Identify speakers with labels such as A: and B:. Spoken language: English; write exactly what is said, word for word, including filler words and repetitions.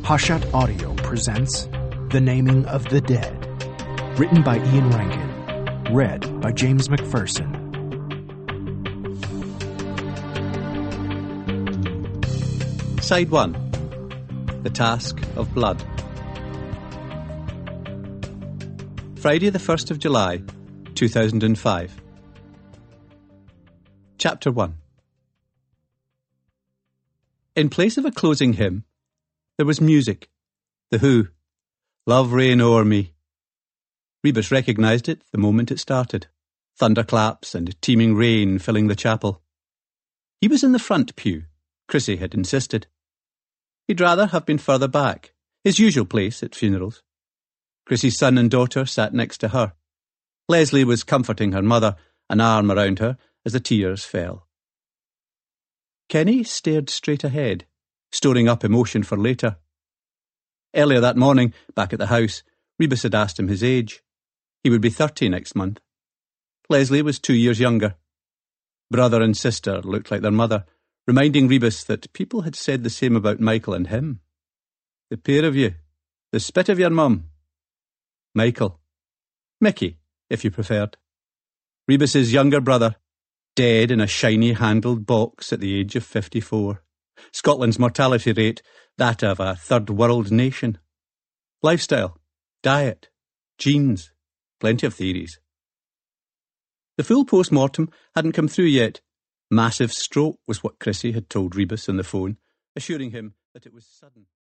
A: Hachette Audio presents The Naming of the Dead. Written by Ian Rankin. Read by James McPherson.
B: Side one. The Task of Blood. Friday the first of July, two thousand five. Chapter one. In place of a closing hymn, there was music. The Who. Love Reign O'er Me. Rebus recognised it the moment it started. Thunderclaps and teeming rain filling the chapel. He was in the front pew. Chrissy had insisted. He'd rather have been further back, his usual place at funerals. Chrissy's son and daughter sat next to her. Leslie was comforting her mother, an arm around her, as the tears fell. Kenny stared straight ahead, storing up emotion for later. Earlier that morning, back at the house, Rebus had asked him his age. He would be thirty next month. Leslie was two years younger. Brother and sister looked like their mother, reminding Rebus that people had said the same about Michael and him. The pair of you. The spit of your mum. Michael. Mickey, if you preferred. Rebus's younger brother, dead in a shiny-handled box at the age of fifty-four. Scotland's mortality rate, that of a third-world nation. Lifestyle, diet, genes, plenty of theories. The full post-mortem hadn't come through yet. Massive stroke was what Chrissy had told Rebus on the phone, assuring him that it was sudden.